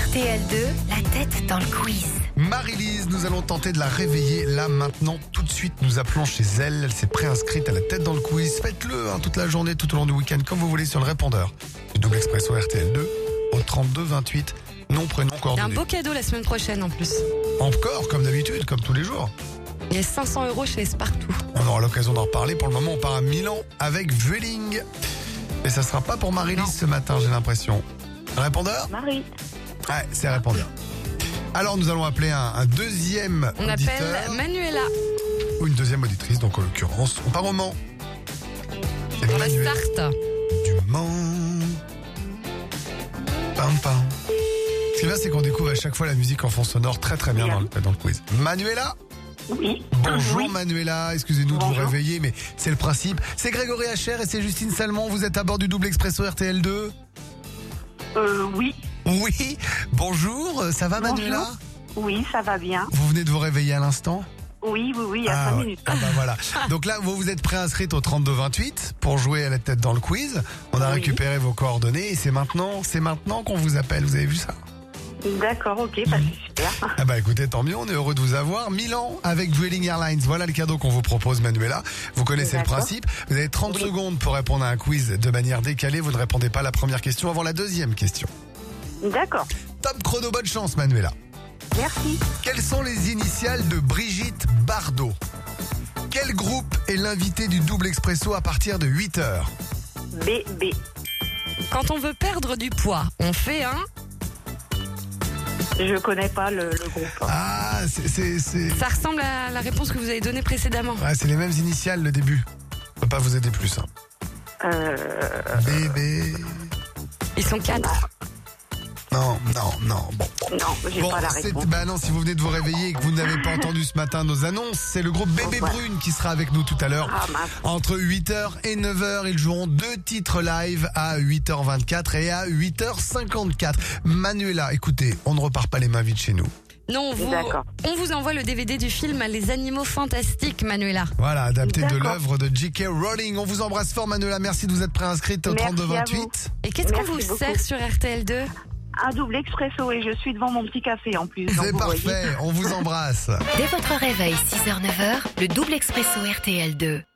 RTL2, la tête dans le quiz. Marie-Lise, nous allons tenter de la réveiller là maintenant, tout de suite. Nous appelons chez elle. Elle s'est préinscrite à la tête dans le quiz. Faites-le toute la journée, tout au long du week-end, comme vous voulez, sur le répondeur du double expresso RTL2 au 32 28. Nom, prénom, Il y a un coordonnées. beau cadeau la semaine prochaine en plus. Encore, comme d'habitude, comme tous les jours. Il y a 500 € chez Spartoo. On aura l'occasion d'en reparler. Pour le moment, on part à Milan avec Vueling. Et ça sera pas pour Marie-Lise ce matin, j'ai l'impression. Répondeur ? Marie. Ouais, c'est répondeur. Alors, nous allons appeler un deuxième On auditeur. appelle Manuela. Ou une deuxième auditrice, donc en l'occurrence, on part au Mans. C'est On la Manuela start. du Mans. Pam pam. Ce qui est bien, c'est qu'on découvre à chaque fois la musique en fond sonore très très bien dans le quiz. Manuela ? Oui. Bonjour Oui. Manuela, excusez-nous de vous Bonjour. réveiller, mais c'est le principe. C'est Grégory Hacher et c'est Justine Salmon, vous êtes à bord du double expresso RTL2 ? Oui. Oui, bonjour, ça va Bonjour. Manuela ? Oui, ça va bien. Vous venez de vous réveiller à l'instant ? Oui, il y a 5 ouais. minutes. Ah bah voilà. Donc là, vous êtes préinscrite au 32-28 pour jouer à la tête dans le quiz. On a Oui. récupéré vos coordonnées et c'est maintenant qu'on vous appelle. Vous avez vu ça ? D'accord, ok, bah, c'est super. Ah bah écoutez, tant mieux, on est heureux de vous avoir. Milan avec Vueling Airlines, voilà le cadeau qu'on vous propose Manuela. Vous connaissez le D'accord. principe. Vous avez 30 Oui. secondes pour répondre à un quiz de manière décalée. Vous ne répondez pas à la première question avant la deuxième question. D'accord. Top chrono, bonne chance Manuela. Merci. Quelles sont les initiales de Brigitte Bardot ? Quel groupe est l'invité du double expresso à partir de 8h ? BB. Quand on veut perdre du poids, on fait un... Je connais pas le groupe. Ah, c'est Ça ressemble à la réponse que vous avez donnée précédemment. ouais, c'est les mêmes initiales le début. Je peux pas vous aider plus. Hein. Bébé. Ils sont 4. Non, bon. Non, j'ai Bon, pas la réponse. bah non, si vous venez de vous réveiller et que vous n'avez pas entendu ce matin nos annonces, c'est le groupe Bébé Voilà. Brune qui sera avec nous tout à l'heure. Ah, mince. Entre 8h et 9h, ils joueront 2 titres live à 8h24 et à 8h54. Manuela, écoutez, on ne repart pas les mains vides chez nous. Non, D'accord. on vous envoie le DVD du film Les Animaux Fantastiques, Manuela. Voilà, adapté de D'accord. l'œuvre de J.K. Rowling. On vous embrasse fort, Manuela. Merci de vous être préinscrite au Merci à 32-28. vous. Et qu'est-ce qu'on Merci vous beaucoup. sert sur RTL2 Un double expresso et je suis devant mon petit café en plus. donc C'est vous voyez. parfait, on vous embrasse. Dès votre réveil, 6h-9h, le double expresso RTL2.